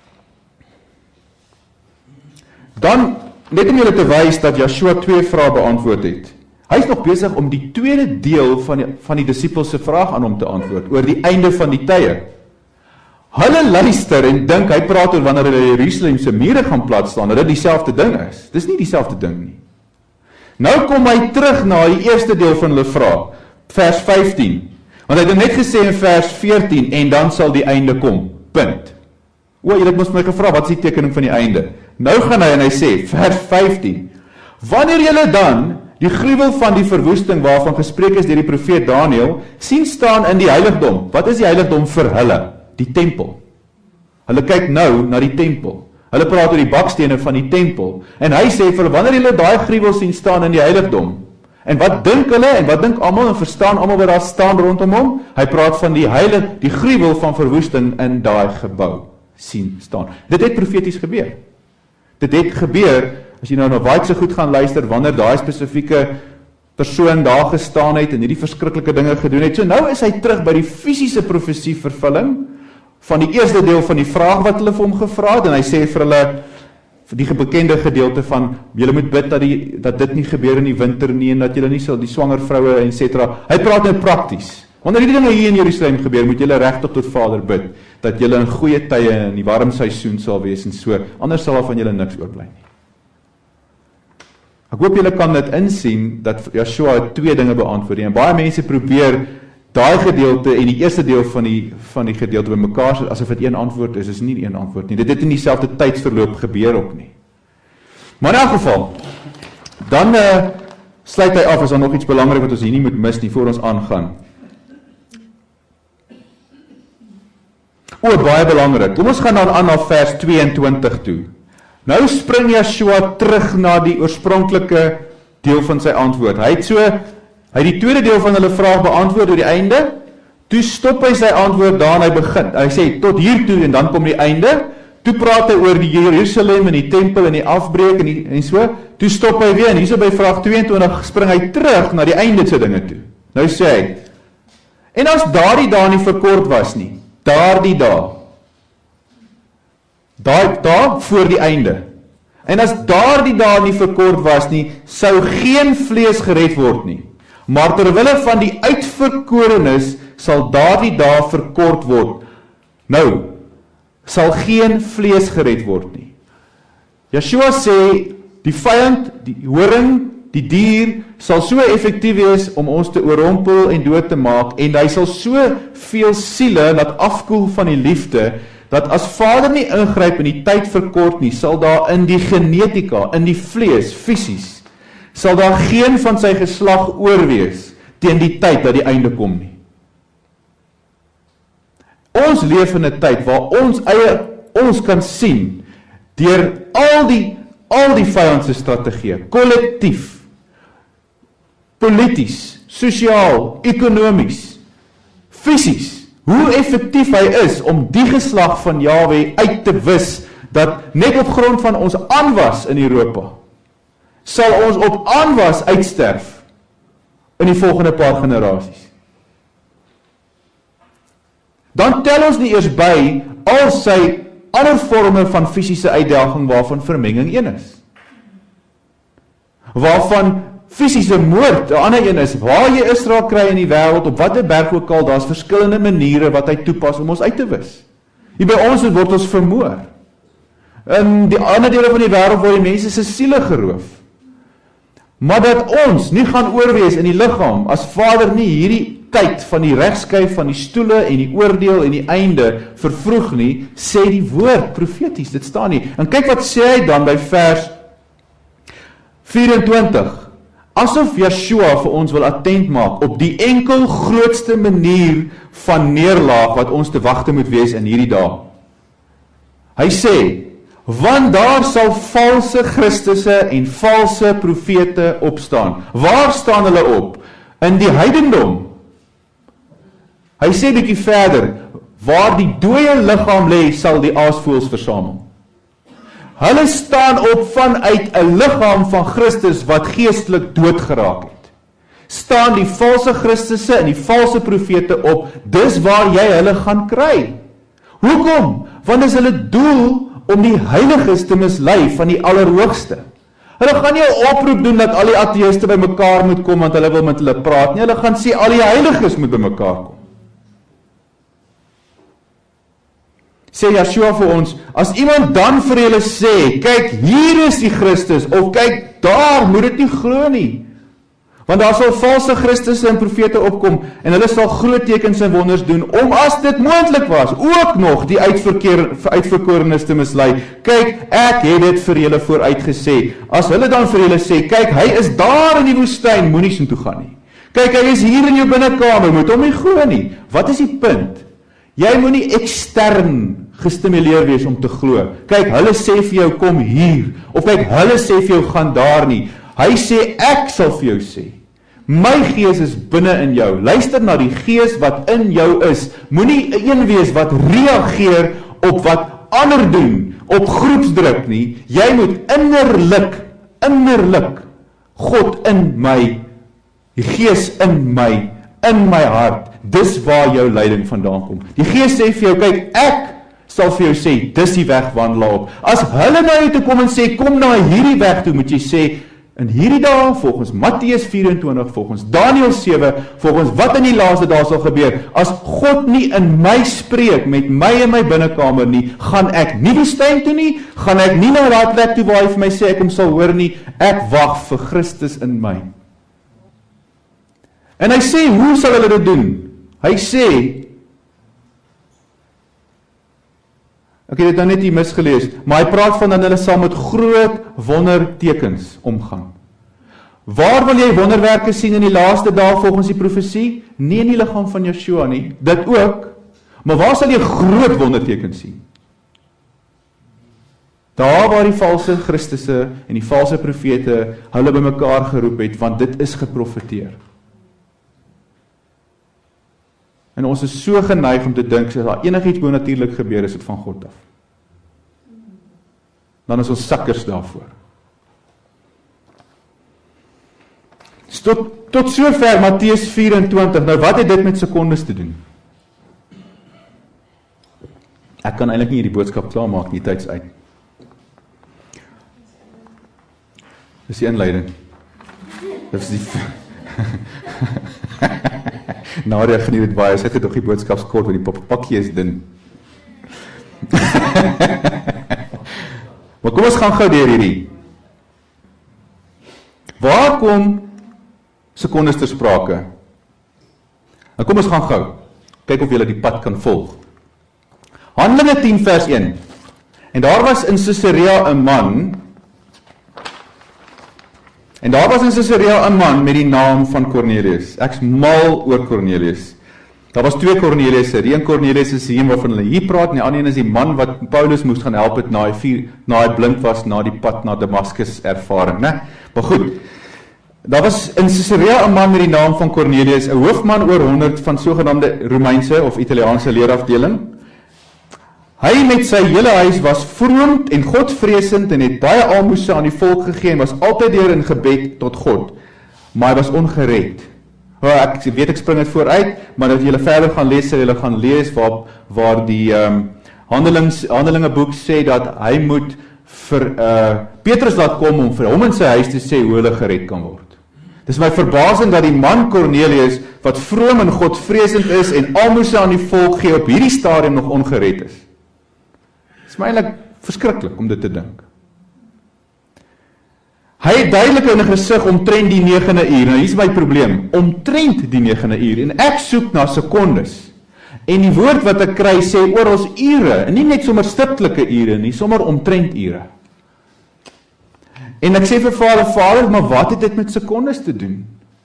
Speaker 1: dan net om julle te wys dat Joshua 2 vrae beantwoord het. Hy is nog besig om die tweede deel van die disippels se vraag aan hom te antwoord, oor die einde van die tye. Hulle luister en dink, hy praat oor wanneer hulle Jerusalem se mure gaan plat slaan, dat dit dieselfde ding is. Dis nie dieselfde ding nie. Nou kom hy terug na die eerste deel van hulle vraag, vers 15. Want hy het net gesê in vers 14, en dan sal die einde kom, punt. Julle het mos my gevra, wat is die tekening van die einde? Nou gaan hy en hy sê, vers 15, wanneer julle dan die gruwel van die verwoesting waarvan gespreek is deur die profeet Daniël, sien staan in die heiligdom. Wat is die heiligdom vir hulle? Die tempel. Hulle kyk nou na die tempel. Hulle praat oor die bakstene van die tempel. En hy sê, vir wanneer julle daai gruwel sien staan in die heiligdom, en wat dink hulle, en wat dink almal, en verstaan almal wat daar staan rondom hom? Hy praat van die gruwel van verwoesting in daai gebou sien staan. Dit het profeties gebeur. Dit het gebeur, as jy nou na White se goed gaan luister, wanneer daai spesifieke persoon daar gestaan het, en hierdie verskriklike dinge gedoen het. So nou is hy terug by die fisiese profesie vervulling, van die eerste deel van die vraag wat hulle vir hom gevra het, en hy sê vir hulle, die bekende gedeelte van, julle moet bid dat dit nie gebeur in die winter nie, en dat julle nie sal die swanger vroue, etc. Hy praat nou prakties. Wanneer die dinge hier in Jerusalem gebeur, moet julle regtig tot Vader bid, dat julle in goeie tye in die warm seisoen sal wees, en so, anders sal daar van julle niks oorbly nie. Ek hoop julle kan dit insien, dat Joshua 2 dinge beantwoord, en baie mense probeer daai gedeelte en die eerste deel van die gedeelte bymekaar sit, asof dit een antwoord is nie een antwoord nie. Dit het in dieselfde tydsverloop gebeur ook nie. Maar in elk geval, dan sluit hy af, as daar nog iets belangrik wat ons hier nie moet mis nie, voor ons aangaan. Baie belangrik. Kom ons gaan dan aan na vers 22 toe. Nou spring Joshua terug na die oorspronklike deel van sy antwoord. Hy het die tweede deel van hulle vraag beantwoord oor die einde, toe stop hy sy antwoord daar en hy begin. Hy sê, tot hier toe en dan kom die einde, toe praat hy oor die Jerusalem en die tempel en die afbreek en so, toe stop hy weer en hierso by vraag 22 spring hy terug na die einde se dinge toe. Nou sê hy, en as daardie dae nie verkort was nie, daardie dae voor die einde, en as daardie dae nie verkort was nie, sou geen vlees gered word nie. Maar terwille van die uitverkorenes sal daardie dae verkort word. Nou, sal geen vlees gered word nie. Joshua sê, die vyand, die horing, die dier, sal so effektief wees om ons te oorrompel en dood te maak, en hy sal so veel siele laat afkoel van die liefde, dat as Vader nie ingryp en die tyd verkort nie, sal daar in die genetika, in die vlees, fisies, sal daar geen van sy geslag oorwees teen die tyd dat die einde kom nie. Ons leef in 'n tyd waar ons kan sien deur al die vyand se strategieë, kollektief, polities, sosiaal, ekonomies, fisies, hoe effektief hy is om die geslag van Jahwe uit te wis, dat net op grond van ons aanwas in Europa sal ons op aanwas uitsterf in die volgende paar generasies. Dan tel ons nie eers by al sy ander vorme van fisiese uitdaging waarvan vermenging een is. Waarvan fisiese moord 'n ander een is. Waar jy Israel kry in die wêreld, op watter berg ook al, daar's verskillende maniere wat hy toepas om ons uit te wis. Hier by ons word ons vermoor. In die ander dele van die wêreld word die mense se siele geroof. Maar dat ons nie gaan oorwees in die liggaam, as Vader nie hierdie tyd van die regskyf van die stoele en die oordeel en die einde vervroeg nie, sê die woord profeties, dit staan nie. En kyk wat sê hy dan by vers 24. Asof Joshua vir ons wil attent maak op die enkel grootste manier van neerlaag wat ons te wagte moet wees in hierdie dae. Hy sê, want daar sal valse Christusse en valse profete opstaan. Waar staan hulle op? In die heidendom. Hy sê bietjie verder, waar die dooie liggaam lê, sal die aasvoëls versamel. Hulle staan op vanuit 'n liggaam van Christus wat geestelik dood geraak het. Staan die valse Christusse en die valse profete op, dis waar jy hulle gaan kry. Hoekom? Want is hulle doel om die heiliges te mislei van die Allerhoogste. Hulle gaan nie 'n oproep doen dat al die ateïste by mekaar moet kom want hulle wil met hulle praat nie. Hulle gaan sê al die heiliges moet by mekaar kom. sê Yeshua vir ons, as iemand dan vir julle sê, kyk, hier is die Christus, of kyk, daar, moet dit nie glo nie. Want daar sal valse Christusse en profete opkom, en hulle sal groot tekens en wonders doen, om as dit moontlik was, ook nog die uitverkorenes te mislei. Kyk, ek het dit vir julle vooruit gesê. As hulle dan vir julle sê, kyk, hy is daar in die woestyn, moenie soontoe gaan nie. Kyk, hy is hier in jou binnekamer, moet hom nie glo nie. Wat is die punt? Jy moet nie ekstern gestimuleer wees om te glo. Kyk, hulle sê vir jou, kom hier, of kyk, hulle sê vir jou, gaan daar nie. Hy sê, ek sal vir jou sê. My gees is binne in jou. Luister na die gees wat in jou is. Moenie een wees wat reageer op wat ander doen, op groepsdruk nie. Jy moet innerlik, God in my, die gees in my hart. Dis waar jou leiding vandaan kom. Die gees sê vir jou, kyk, ek sal vir jou sê, dis die weg wandel op. As hulle na jou toe kom en sê, kom na hierdie weg toe, moet jy sê, in hierdie dae, volgens Matteus 24, volgens Daniël 7, volgens wat in die laaste dae sal gebeur, as God nie in my spreek, met my in my binnekamer nie, gaan ek nie woestyn toe nie, gaan ek nie na daardie plek toe waar hy vir my sê, ek hom sal hoor nie, ek wag vir Christus in my. En hy sê, hoe sal hulle dit doen? Hy sê, ek het dit nou net nie misgelees, maar hy praat van dat hulle sal met groot wondertekens omgaan. Waar wil jy wonderwerke sien in die laaste dae volgens die profesie? Nie in die liggaam van Yeshua nie, dit ook, maar waar sal jy groot wondertekens sien? Daar waar die valse Christusse en die valse profete hulle bymekaar geroep het, want dit is geprofeteer. En ons is so geneig om te dink, as daar enigiets bonatuurlik gebeur, is dit van God af. Dan is ons sakkers daarvoor. Tot sover Matteus 24, nou wat het dit met sekondes te doen? Ek kan eintlik nie hierdie boodskap klaarmaak nie, tyds uit. Dis die inleiding. Dis die... Nadia geniet dit baie, sy het toch die boodskapskort, want die pakkie is dun. Maar kom ons gaan gou deur hierdie. Waar kom sekondes ter sprake? En kom ons gaan gou, kyk of julle die pad kan volg. Handelinge 10 vers 1. En daar was in Caesarea 'n man, met die naam van Cornelius. Ek's mal oor Cornelius. Daar was 2 Corneliusse. Die een Cornelius is die een waarvan hulle hier praat, en die ander een is die man wat Paulus moes gaan help het na hy blind was, na die pad na Damaskus ervaring, né? Maar goed, daar was in Caesarea 'n man met die naam van Cornelius, 'n hoofman oor 100 van sogenaamde Romeinse of Italiaanse leerafdeling. Hy met sy hele huis was vroom en godvreesend en het baie aalmoese aan die volk gegee en was altyd deur in gebed tot God, maar hy was ongered. Ek weet ek spring het vooruit, maar dat julle verder gaan lees, sal julle gaan lees waar die Handelinge boek sê dat hy moet vir Petrus laat kom om vir hom in sy huis te sê hoe hulle gered kan word. Dis my verbasing dat die man Cornelius, wat vroom en godvreesend is en aalmoese aan die volk gee, op hierdie stadium nog ongered is. Dit is my eintlik verskriklik om dit te dink. Hy het duidelik in 'n gesig omtrent die 9de uur. Nou hier is my probleem, omtrent die 9de uur, en ek soek na sekondes. En die woord wat ek kry sê oral ure, en nie net sommer stiptelike ure nie, sommer omtrent ure. En ek sê vir Vader, maar wat het dit met sekondes te doen?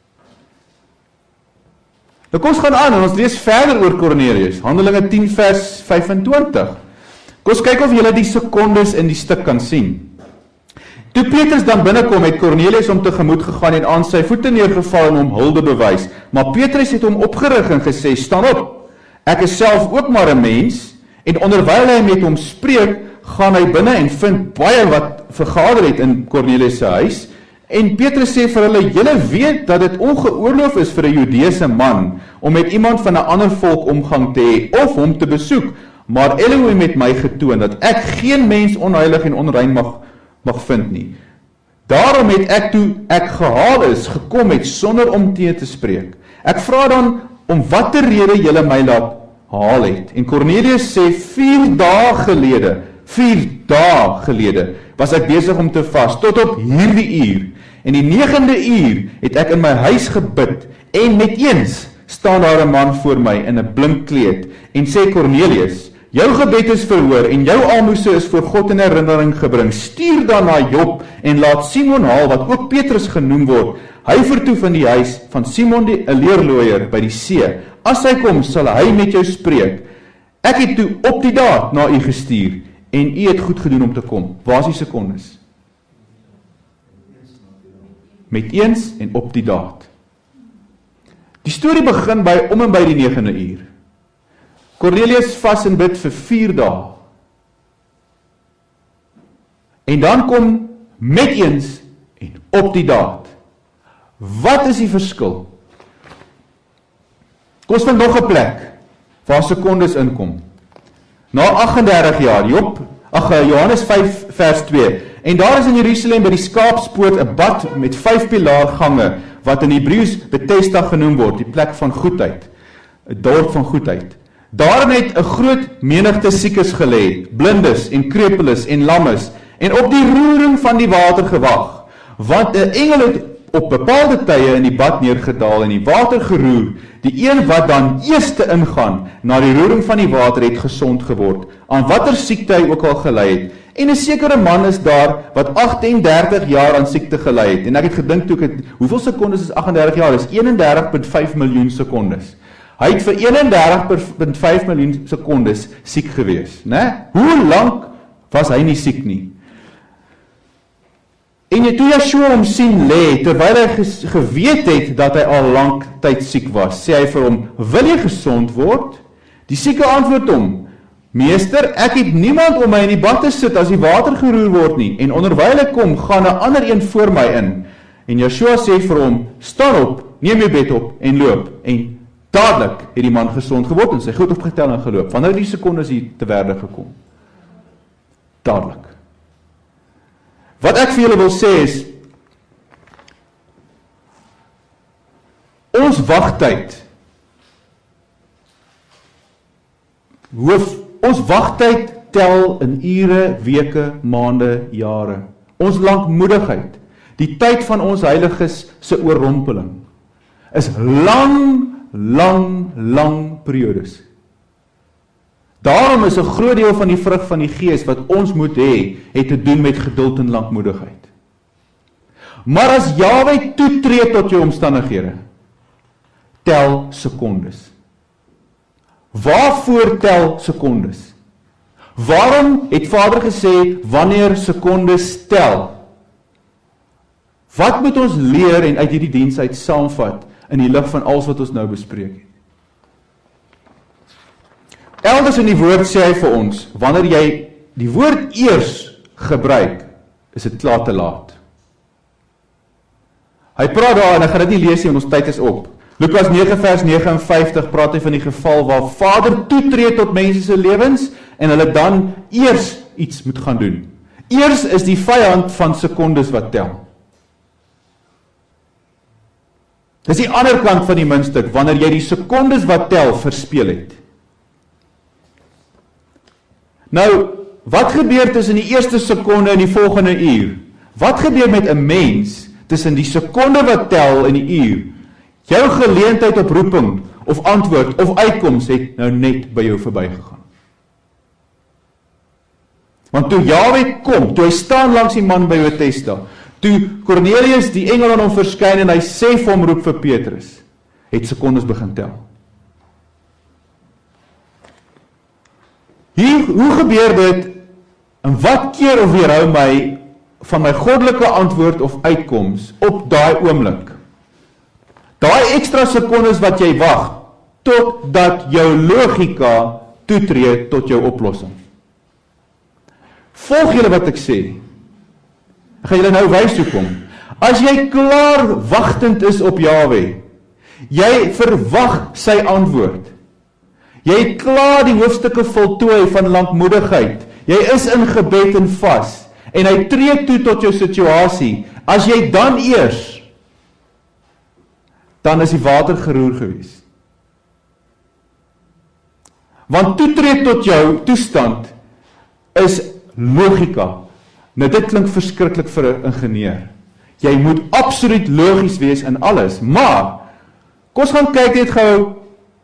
Speaker 1: Nou kom ons gaan aan en ons lees verder oor Cornelius, Handelinge 10 vers 25. Kom ons kyk of julle die sekondes in die stuk kan sien. Toe Petrus dan binnekom, het Cornelius hom tegemoet gegaan en aan sy voete neergeval en hom hulde bewys. Maar Petrus het hom opgerig en gesê, staan op, ek is self ook maar 'n mens, en onderwyl hy met hom spreek, gaan hy binne en vind baie wat vergader het in Cornelius se huis, en Petrus sê vir hulle, julle weet dat dit ongeoorloof is vir 'n Judeese man, om met iemand van 'n ander volk omgang te hê, of hom te besoek, maar Elohim het my getoon, dat ek geen mens onheilig en onrein mag vind nie. Daarom het ek toe ek gehaal is, gekom het, sonder om teen te spreek. Ek vra dan, om watter rede julle my laat haal het. En Cornelius sê, 4 dae gelede, was ek besig om te vas, tot op hierdie uur. En die 9de uur het ek in my huis gebid, en met eens staan daar 'n man voor my in 'n blink kleed, en sê, Cornelius, jou gebed is verhoor, en jou almoese is voor God in herinnering gebring. Stuur dan na Job, en laat Simon haal, wat ook Petrus genoem word. Hy vertoef in die huis van Simon die leerlooier by die see. As hy kom, sal hy met jou spreek. Ek het toe op die daad na u gestuur, en u het goed gedoen om te kom. Waar is die sekondes? Met eens en op die daad. Die storie begin om en by die 9de uur. Cornelius vas en bid vir 4 dae. En dan kom met eens en op die daad. Wat is die verskil? Kom ons vind nog 'n plek waar sekondes inkom. Na 38 jaar, Johannes 5 vers 2. En daar is in Jerusalem by die Skaapspoort 'n bad met 5 pilaargange, wat in Hebreëus Bethesda genoem word, die plek van goedheid, 'n dorp van goedheid. Daarin het 'n groot menigte siekes gelê, blindes en krepeles en lammes, en op die roering van die water gewag, want 'n engel het op bepaalde tye in die bad neergedaal en die water geroer. Die een wat dan eerste ingaan na die roering van die water het gesond geword, aan watter siekte hy ook al gelei het. En 'n sekere man is daar wat 38 jaar aan siekte gelei het. En ek het gedink toe hoeveel sekondes is 38 jaar? Dis 31.5 miljoen sekondes. Hy het vir 31.5 miljoen sekondes siek gewees, né? Hoe lank was hy nie siek nie? En toe Yeshua hom sien lê, terwyl hy geweet het dat hy al lank tyd siek was, sê hy vir hom, wil jy gesond word? Die sieke antwoord hom, meester, ek het niemand om my in die bad te sit as die water geroer word nie, en onderwyl ek kom, gaan 'n ander een voor my in. En Yeshua sê vir hom, staan op, neem jou bed op en loop. En dadelik het die man gesond geword en sy goed opgetel en geloop. Wanneer die sekondes hier te werde gekom? Dadelik. Wat ek vir julle wil sê is, ons wagtyd tel in ure, weke, maande, jare. Ons lankmoedigheid, die tyd van ons heiliges se oorrompeling, is lang periodes. Daarom is 'n groot deel van die vrug van die Gees wat ons moet hê, het te doen met geduld en lankmoedigheid. Maar as Jahwe toetree tot jou omstandighede, tel sekondes. Waarvoor tel sekondes? Waarom het Vader gesê, wanneer sekondes tel? Wat moet ons leer en uit hierdie diens uit saamvat in die lig van alles wat ons nou bespreek het? Elders in die woord sê hy vir ons, wanneer jy die woord eers gebruik, is dit klaar te laat. Hy praat daar, en ek gaan dit nie lees nie, want ons tyd is op. Lukas 9 vers 59 praat hy van die geval waar Vader toetree tot mense se lewens, en hulle dan eers iets moet gaan doen. Eers is die vyand van sekondes wat tel. Dis die ander kant van die muntstuk, wanneer jy die sekondes wat tel verspeel het. Nou, wat gebeur tussen die eerste sekonde en die volgende uur? Wat gebeur met 'n mens tussen die sekonde wat tel en die uur? Jou geleentheid op roeping, of antwoord, of uitkoms het nou net by jou verbygegaan. Want toe Jahwe kom, toe hy staan langs die man by Bethesda, toe Cornelius die engel aan hom verskyn en hy sê vir hom, roep vir Petrus, het sekondes begin tel. Hoe gebeur dit, en wat keer of weerhou my van my goddelike antwoord of uitkoms op daai oomblik? Daai ekstra sekondes wat jy wag, totdat jou logika toetree tot jou oplossing. Volg julle wat ek sê? Ek gaan julle nou wys hoekom. As jy klaar wagtend is op Jahwe, jy verwag sy antwoord. Jy het klaar die hoofstukke voltooi van lankmoedigheid. Jy is in gebed en vas, en hy tree toe tot jou situasie. As jy dan eers, dan is die water geroer gewees. Want toetree tot jou toestand is logika. Nou dit klink verskriklik vir 'n ingenieur. Jy moet absoluut logies wees in alles, maar kom ons gaan kyk net gou,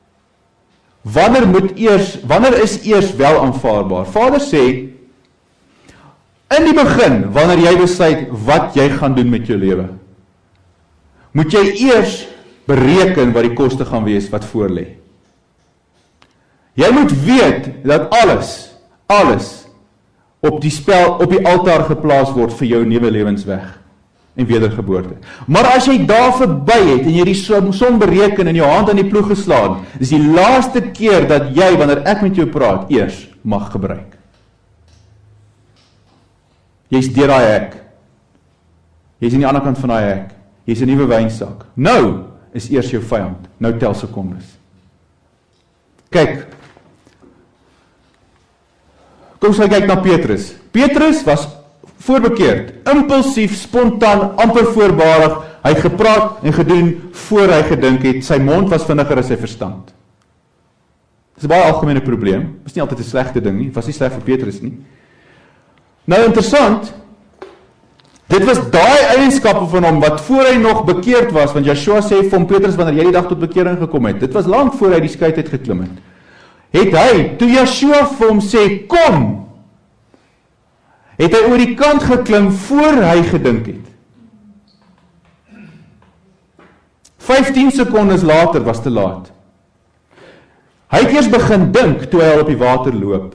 Speaker 1: wanneer is eers wel aanvaarbaar? Vader sê, in die begin, wanneer jy besluit wat jy gaan doen met jou lewe, moet jy eers bereken wat die koste gaan wees wat voor lê. Jy moet weet dat alles op die altaar geplaas word vir jou nuwe lewensweg en wedergeboorte. Maar as jy daar verby het en jy die som bereken en jou hand aan die ploeg geslaan, is die laaste keer dat jy, wanneer ek met jou praat, eers mag gebruik. Jy's deur daai hek. Jy's aan die ander kant van daai hek. Jy's 'n nuwe wynsak. Nou is eers jou vyand. Nou tel sekondes. Kyk. Kom ons kyk na Petrus. Petrus was voorbekeerd, impulsief, spontaan, amper voorbarig. Hy het gepraat en gedoen voor hy gedink het. Sy mond was vinniger as sy verstand. Dis 'n baie algemene probleem. Dis nie altyd 'n slegte ding nie. Dit was nie sleg vir Petrus nie. Nou interessant, dit was daai eienskappe van hom wat voor hy nog bekeerd was, want Joshua sê vir hom, Petrus, wanneer jy die dag tot bekering gekom het, dit was lank voor hy die skei uit geklim het. Het hy, toe Joshua vir hom sê, kom, het hy oor die kant geklim voor hy gedink het. 15 sekondes later was te laat. Hy het eers begin dink toe hy al op die water loop.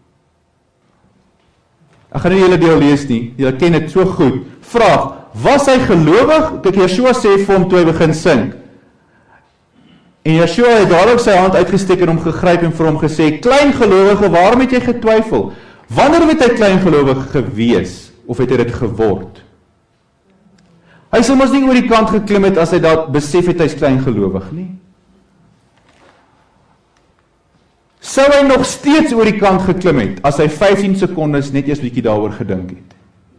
Speaker 1: Ek gaan nie die hele deel lees nie, julle ken dit so goed. Vraag, was hy gelowig? Kyk, Joshua sê vir hom toe hy begin sink. En Joshua het dadelik sy hand uitgesteek en hom gegryp en vir hom gesê, klein gelowige, waarom het jy getwyfel? Wanneer het hy klein gelowig gewees, of het hy dit geword? Hy sal mos nie oor die kant geklim het as hy dat besef het hy's klein gelowig nie. Sou hy nog steeds oor die kant geklim het, as hy 15 sekondes net eers bietjie daaroor gedink het?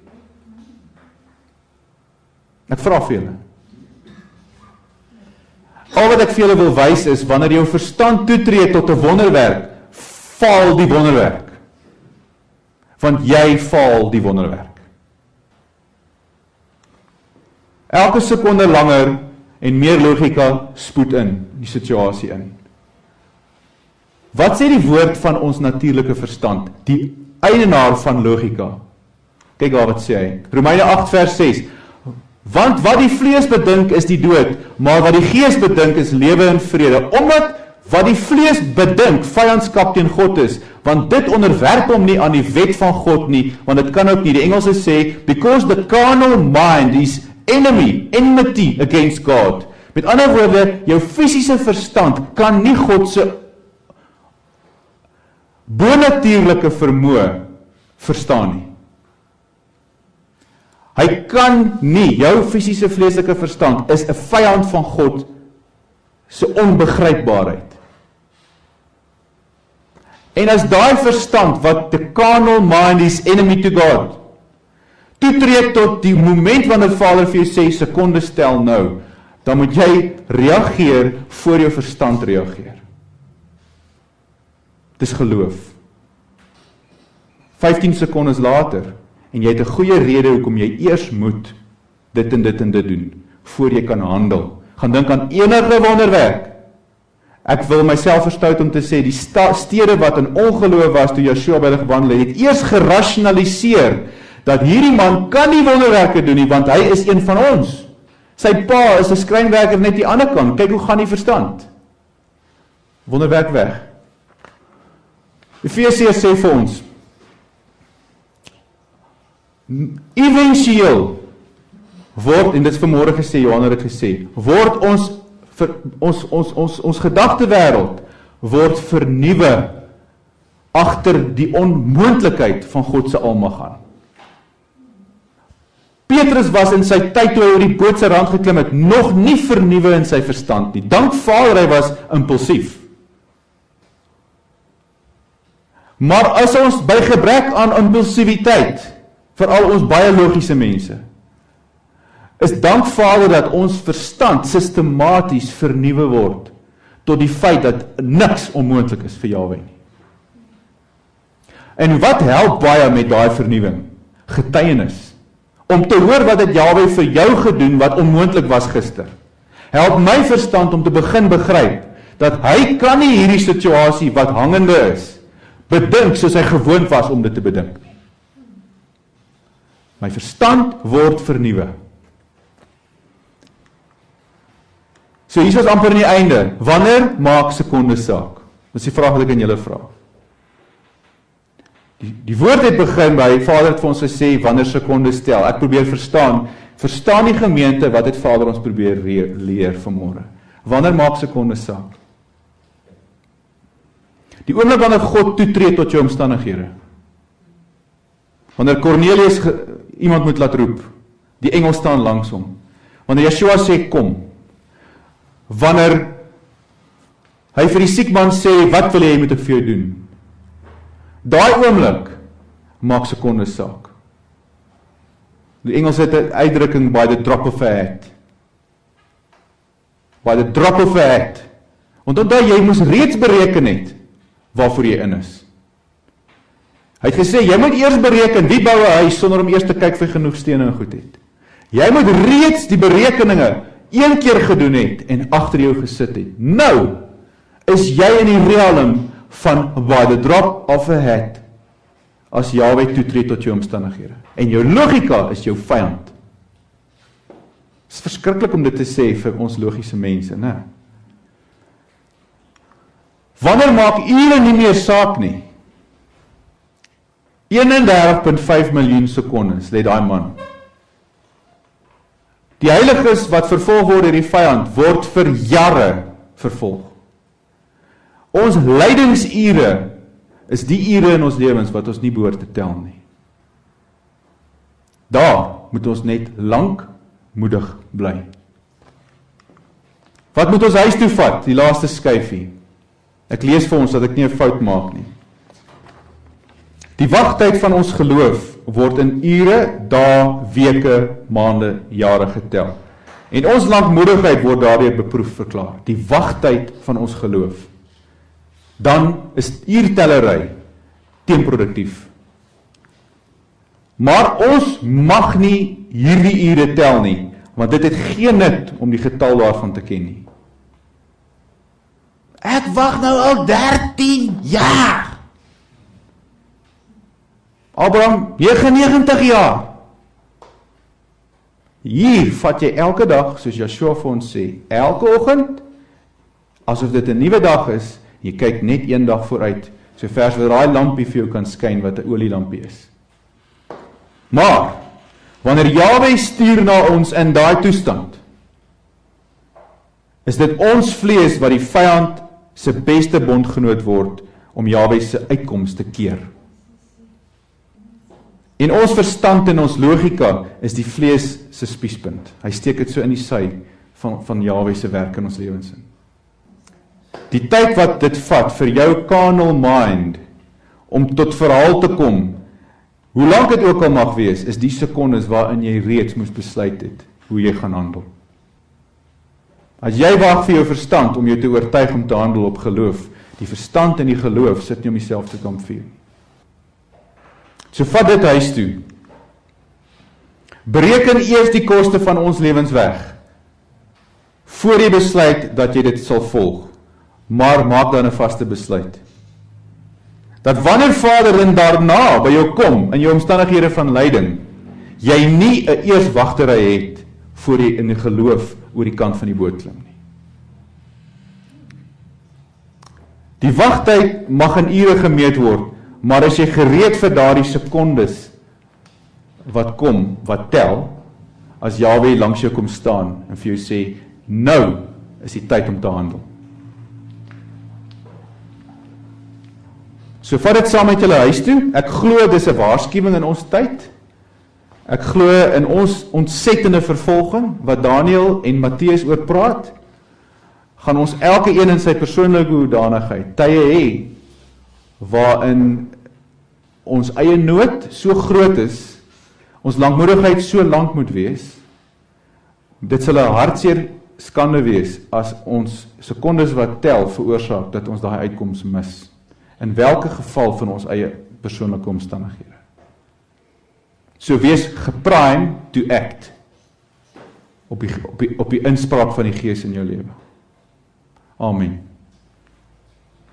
Speaker 1: Ek vra vir julle. Al wat ek vir julle wil wys is, wanneer jou verstand toetree tot 'n wonderwerk, faal die wonderwerk. Want jy faal die wonderwerk. Elke sekonde langer en meer logika spoed in die situasie in. Wat sê die woord van ons natuurlike verstand? Die eienaar van logika. Kyk daar wat sê hy. Romeine 8 vers 6. Want wat die vlees bedink is die dood, maar wat die gees bedink is lewe en vrede. Omdat wat die vlees bedink vyandskap teen God is, want dit onderwerp hom nie aan die wet van God nie, want dit kan ook nie. Die Engelse sê, because the carnal mind is enmity against God. Met ander woorde, jou fisiese verstand kan nie God se bonatuurlike vermoë verstaan nie. Hy kan nie, jou fisiese vleeslike verstand is 'n vyand van God se onbegrypbaarheid. En as daai verstand wat the carnal mind is enemy to God, toetree tot die moment wanneer Vader vir jou sê sekonde stel nou, dan moet jy reageer voor jou verstand reageer. Dis geloof. 15 sekondes later, en jy het 'n goeie rede hoekom jy eers moet dit en dit en dit doen, voor jy kan handel. Gaan dink aan enige wonderwerk. Ek wil myself verstout om te sê, die stede wat in ongeloof was toe Joshua by hulle gewandel het, eers gerasionaliseer, dat hierdie man kan nie wonderwerke doen nie, want hy is een van ons. Sy pa is 'n skrynwerker net die ander kant. Kyk hoe gaan die verstand. Wonderwerk weg. Efesiërs sê vir ons, éventueel word, en dit is vanmôre gesê, Johannes het gesê, word ons gedagtewêreld word vernuwe agter die onmoontlikheid van God se almag aan. Petrus was in sy tyd toe hy oor die boot se rand geklim het, nog nie vernuwe in sy verstand nie. Dank Vader, hy was impulsief. Maar as ons by gebrek aan impulsiwiteit, veral ons baie logiese mense, is dank Vader dat ons verstand sistematies vernuwe word, tot die feit dat niks onmoontlik is vir Jahwe nie. En wat help baie met daai vernuwing? Getuienis. Om te hoor wat het Jahwe vir jou gedoen wat onmoontlik was gister. Help my verstand om te begin begryp dat hy kan nie hierdie situasie wat hangende is bedink soos hy gewoond was om dit te bedink. My verstand word vernuwe. So hier is amper aan die einde. Wanneer maak sekonde saak? Dis die vraag wat ek aan julle vra. Die woord het begin by, Vader het vir ons gesê, wanneer sekonde stel. Ek probeer verstaan die gemeente, wat het Vader ons probeer leer vanmôre. Wanneer maak sekonde saak? Die oomblik wanneer God toetree tot jou omstandighede. Wanneer Cornelius iemand moet laat roep, die engel staan langs hom. Wanneer Yeshua sê, kom. Wanneer hy vir die siek man sê, wat wil jy moet ek vir jou doen? Daai oomblik maak sekonde saak. Die Engels het 'n uitdrukking by the drop of a hat. By the drop of a hat. Want onthou jy moes reeds bereken het waarvoor jy in is. Hy het gesê jy moet eers bereken wie bou 'n huis sonder om eers te kyk of hy genoeg stene en goed het. Jy moet reeds die berekeninge een keer gedoen het en agter jou gesit het. Nou is jy in die realm van by the drop of a hat as Jahwe toetree tot jou omstandighede. En jou logika is jou vyand. Het is verskriklik om dit te sê vir ons logiese mense, né? Wanneer maak ure nie meer saak nie? 31.5 miljoen sekondes, lê daai man. Die heiliges wat vervolg word deur die vyand, word vir jare vervolg. Ons lydingsure is die ure in ons lewens wat ons nie behoort te tel nie. Daar moet ons net lankmoedig bly. Wat moet ons huis toe vat? Die laaste skyfie. Ek lees vir ons dat ek nie 'n fout maak nie. Die wagtyd van ons geloof word in ure, dae, weke, maande, jare getel. En ons lankmoedigheid word daardeur beproef verklaar. Die wagtyd van ons geloof. Dan is uurtellery teenproduktief. Maar ons mag nie hierdie ure tel nie, want dit het geen nut om die getal daarvan te ken nie. Ek wag nou al 13 jaar. Abraham, 99 jaar. Hier vat jy elke dag, soos Yeshua vir ons sê, elke oggend, asof dit 'n nuwe dag is, jy kyk net een dag vooruit, so vers wat daai lampie vir jou kan skyn, wat 'n olielampie is. Maar, wanneer Jahwe stuur na ons in daai toestand, is dit ons vlees wat die vyand se beste bondgenoot word, om Jahwe se uitkoms te keer. En ons verstand en ons logika is die vlees se spiespunt. Hy steek dit so in die sy van Jahwe se werk in ons lewens in. Die tyd wat dit vat vir jou carnal mind om tot verhaal te kom, hoe lank dit ook al mag wees, is die sekondes waarin jy reeds moes besluit het hoe jy gaan handel. As jy wag vir jou verstand om jou te oortuig om te handel op geloof, die verstand en die geloof sit nie om dieselfde kampvuur. So vat dit huis toe. Bereken eers die koste van ons lewens weg, voor jy besluit dat jy dit sal volg. Maar maak dan 'n vaste besluit. Dat wanneer Vader en daarna by jou kom, in jou omstandighede van lyding, jy nie 'n eerswagtery het, voor jy in die geloof oor die kant van die boot klim nie. Die wagtyd mag in ure gemeet word, maar as jy gereed vir daardie sekondes wat kom, wat tel, as Jahwe langs jou kom staan en vir jou sê, nou is die tyd om te handel. So vat dit saam met julle huis toe. Ek glo dis 'n waarskuwing in ons tyd. Ek glo in ons ontsettende vervolging, wat Daniël en Matteus oor praat, gaan ons elke een in sy persoonlike hoedanigheid tye hê, waarin ons eie nood so groot is, ons lankmoedigheid so lank moet wees, dit sal 'n hartseer skande wees, as ons sekondes wat tel veroorsaak, dat ons daai uitkoms mis. In welke geval van ons eie persoonlike omstandighede. So wees geprime to act op die inspraak van die Gees in jou lewe. Amen.